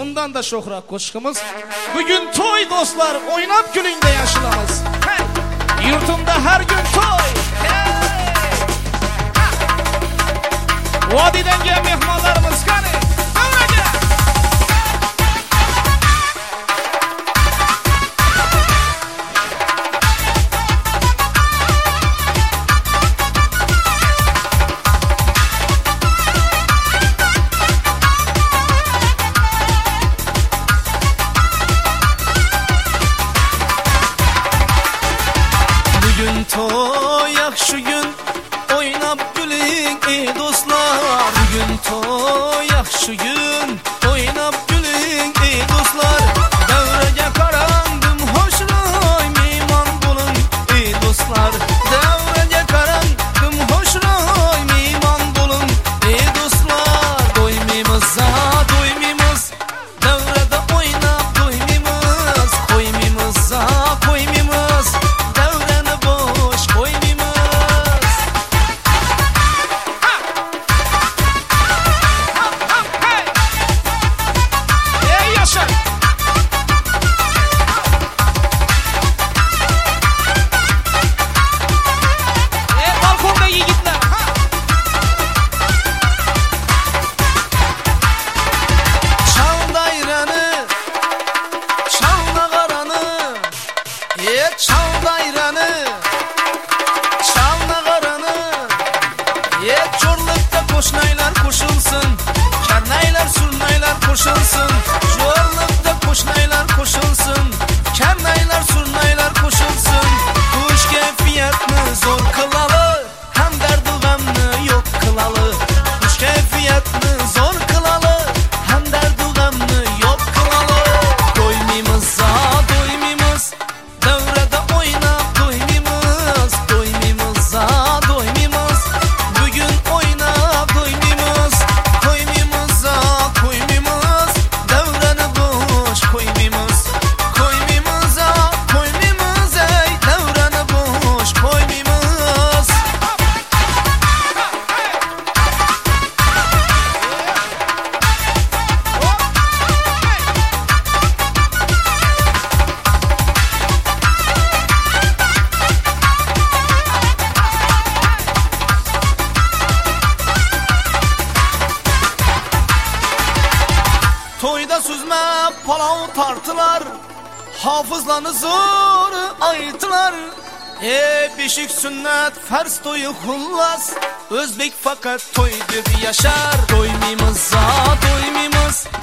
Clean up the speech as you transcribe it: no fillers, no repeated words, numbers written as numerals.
bundan da şohrat koşkumuz. Bugün toy dostlar, oynap gülünde yaşılamız. Hey! Yurtumda her gün toy. Hey! Vadiden gelen mehmanlarımız kanı. Toy yaxşı gün oynap gülün ey dostlar. Bugün toy yaxşı gün oynap gülün ey dostlar. Devrege karandım hoşroy meyman bulun ey dostlar. Devrege karandım hoşroy meyman bulun ey dostlar. Doymayımıza doymayımız, devrede oynap doymayımız. Koymayımıza koymayımız, çal dayranı, çal nagaranı. Çorlukta koşnaylar koşulsun, kernaylar surnaylar koşulsun. Çorlukta koşnaylar koşulsun, kernaylar surnaylar koşulsun. Kuş keyfiyatını zor kılalı, hem derdi gamını yok kılalı. Kuş keyfiyatını zor kılalı, hem derdi gamını yok kılalı. Doymayımıza doymayımız, devrede oynap doymayımız. Doymayımıza doymayımız, bugün oynap doymayımız. Koymayımıza koymayımız, devrede boş koymayımız. Koymayımıza koymayımız, ey devrede boş koymayımız. Toyda süzme palav tartılar, hafızlanı zor ayıtlar. Beşik sünnet fers toyu hullas, Özbek fakat toy döp yaşar. Doymayımıza doymayımız,